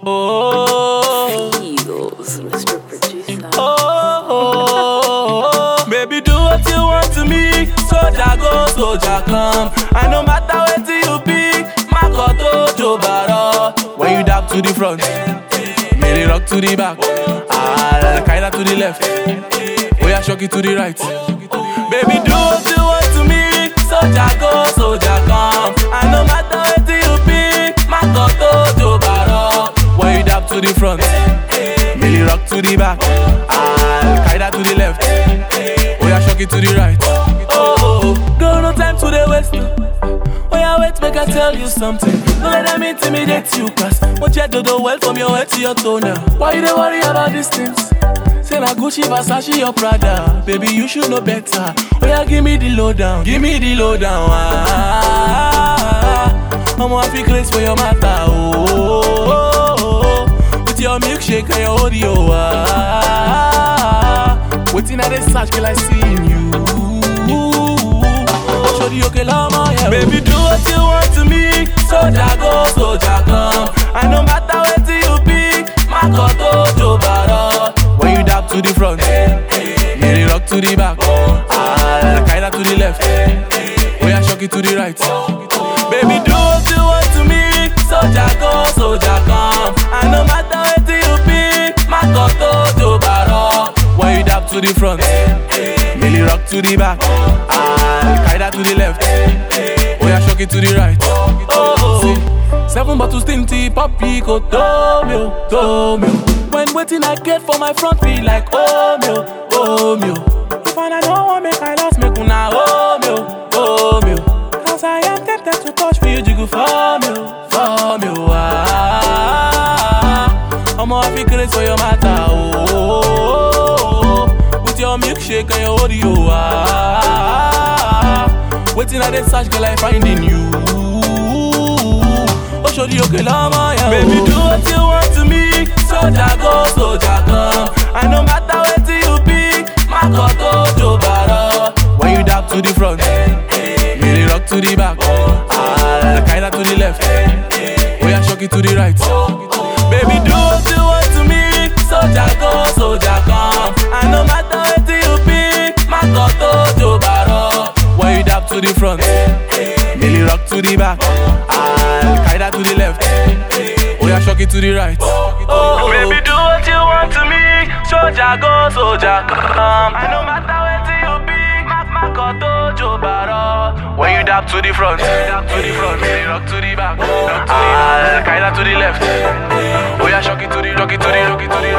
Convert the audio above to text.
Oh, Eagles, Mr. Producer. oh, baby, do what you want to me. Soldier go, soldier come. And no matter what you pick, Makoto Jobaro. When you dab to the front, Mary rock to the back, Al-Qaeda to the left, Oya Shoki to the right. Baby, do what you want to me. Soldier go, soldier come. And no matter what you pick, Makoto Jobaro. When you dab to the front, Millie rock to the back, Al-Qaeda to the left, Oya Shoki to the right. Oh, girl, no time to the waste. Oya wait, make I tell you something. Don't let them intimidate you, cause what you do the well from your head to your toe now. Why you don't worry about these things? Say na Gucci, Versace, or Prada. Baby, you should know better. Oya, give me the lowdown, give me the lowdown. I'm happy grace for your matter. Oh, with your milkshake and your audio. Waiting at the search till I see you. Baby, do what you want to me. Soldier go, soldier come. And no matter what you pick, Makoto Jobaro. When you dab to the front, Mary rock to the back, Al-Qaeda to the left, Oya Shoki to the right. Baby, do what you want to me. Soldier go, soldier come. And no matter what you pick, Makoto Jobaro. When you dab to the front, Mary rock to the back, Al-Qaeda to the left, Oya Shoki to the right. See, 7 bottles tinty, papi go domio, domio. When waiting I get for my front feel like oh mio, oh mio. If I don't want make I lost make una oh mio, oh mio. Cause I am tempted to touch for you, jiggle for mio, for mio. I'm a happy grace for your matter, oh. With your milkshake and your audio, waiting at the search, girl, I finding you. Oh, show the okay, lama, yeah. Baby, do what you want to me. Soldier go, soldier come. And no matter what you pick, Makoto Jobaro. When you dab to the front, Mary rock to the back, Al-Qaeda to the left, Oya Shoki to the right. Baby, do what you want to me. Soldier go, soldier come. And no matter what you pick, Makoto Jobaro. When you dab to the front, Millie rock to the back, Al-Qaeda to the left, Oya Shoki to the right. Oh, baby, do what you want to me. Soldier go, soldier come. And no matter what you pick, Makoto Jobaro. When you dab to the front, Millie rock to the back, Al-Qaeda to the left, Oya Shoki to the